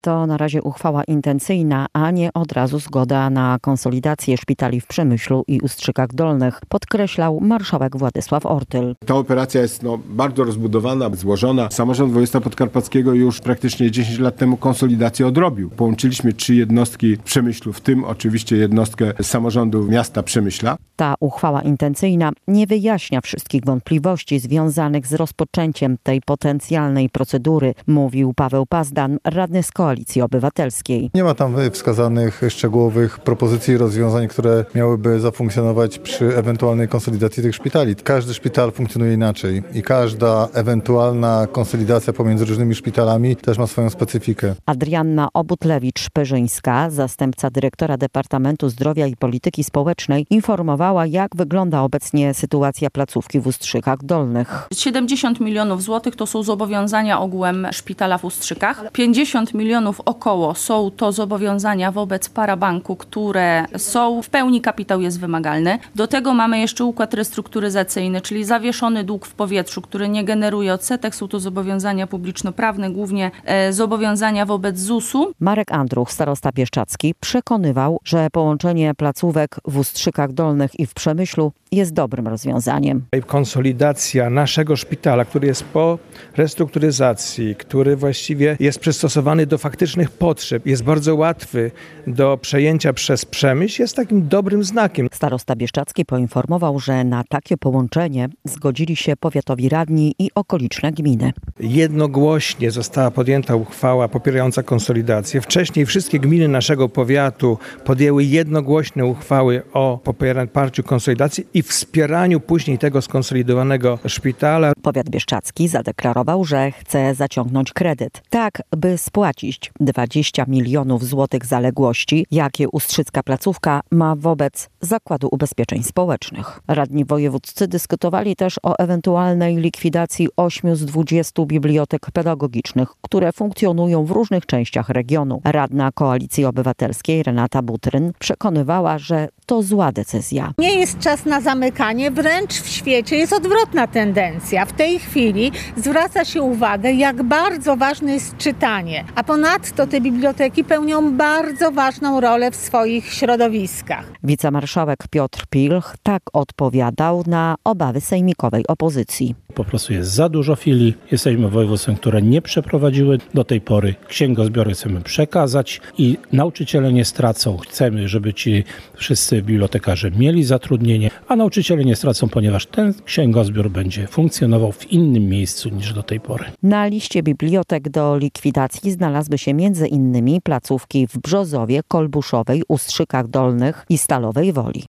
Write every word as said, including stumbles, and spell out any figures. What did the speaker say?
To na razie uchwała intencyjna, a nie od razu zgoda na konsolidację szpitali w Przemyślu i Ustrzykach Dolnych, podkreślał marszałek Władysław Ortyl. Ta operacja jest no, bardzo rozbudowana, złożona. Samorząd województwa podkarpackiego już praktycznie dziesięć lat temu konsolidację odrobił. Połączyliśmy trzy jednostki w Przemyślu, w tym oczywiście jednostkę samorządu miasta Przemyśla. Ta uchwała intencyjna nie wyjaśnia wszystkich wątpliwości związanych z rozpoczęciem tej potencjalnej procedury, mówił Paweł Pazdan, radny z Koalicji Obywatelskiej. Nie ma tam wskazanych szczegółowych propozycji i rozwiązań, które miałyby zafunkcjonować przy ewentualnej konsolidacji tych szpitali. Każdy szpital funkcjonuje inaczej i każda ewentualna konsolidacja pomiędzy różnymi szpitalami też ma swoją specyfikę. Adrianna Obutlewicz-Pyrzyńska, zastępca dyrektora Departamentu Zdrowia i Polityki Społecznej, informowała, jak wygląda obecnie sytuacja placówki w Ustrzykach Dolnych. siedemdziesiąt milionów złotych to są zobowiązania ogółem szpitala w Ustrzykach. pięćdziesiąt milionów około są to zobowiązania wobec parabanku, które są w pełni, kapitał jest wymagalny. Do tego mamy jeszcze układ restrukturyzacyjny, czyli zawieszony dług w powietrzu, który nie generuje odsetek. Są to zobowiązania publiczno-prawne, głównie e, zobowiązania wobec zusu. Marek Andruch, starosta bieszczadzki, przekonywał, że połączenie placówek w Ustrzykach Dolnych i w Przemyślu jest dobrym rozwiązaniem. Konsolidacja naszego szpitala, który jest po restrukturyzacji, który właściwie jest przystosowany do faktycznych potrzeb, jest bardzo łatwy do przejęcia przez Przemyśl, jest takim dobrym znakiem. Starosta bieszczadzki poinformował, że na takie połączenie zgodzili się powiatowi radni i okoliczne gminy. Jednogłośnie została podjęta uchwała popierająca konsolidację. Wcześniej wszystkie gminy naszego powiatu podjęły jednogłośne uchwały o poparciu konsolidacji i wspieraniu później tego skonsolidowanego szpitala. Powiat bieszczadzki zadeklarował, że chce zaciągnąć kredyt, tak by spłacić dwadzieścia milionów złotych zaległości, jakie ustrzycka placówka ma wobec Zakładu Ubezpieczeń Społecznych. Radni wojewódzcy dyskutowali też o ewentualnej likwidacji ośmiu z dwudziestu bibliotek pedagogicznych, które funkcjonują w różnych częściach regionu. Radna Koalicji Obywatelskiej Renata Butryn przekonywała, że to zła decyzja. Nie jest czas na zamykanie, wręcz w świecie jest odwrotna tendencja. W tej chwili zwraca się uwagę, jak bardzo ważne jest czytanie, a ponadto te biblioteki pełnią bardzo ważną rolę w swoich środowiskach. Wicemarszałek Piotr Pilch tak odpowiadał na obawy sejmikowej opozycji. Po prostu jest za dużo filii. Jesteśmy województwem, które nie przeprowadziły do tej pory. Księgozbiory chcemy przekazać i nauczyciele nie stracą. Chcemy, żeby ci wszyscy bibliotekarze mieli zatrudnienie, a nauczyciele nie stracą, ponieważ ten księgozbiór będzie funkcjonował w innym miejscu niż do tej pory. Na liście bibliotek do likwidacji znalazły się między innymi placówki w Brzozowie, Kolbuszowej, Ustrzykach Dolnych i Stalowej Woli.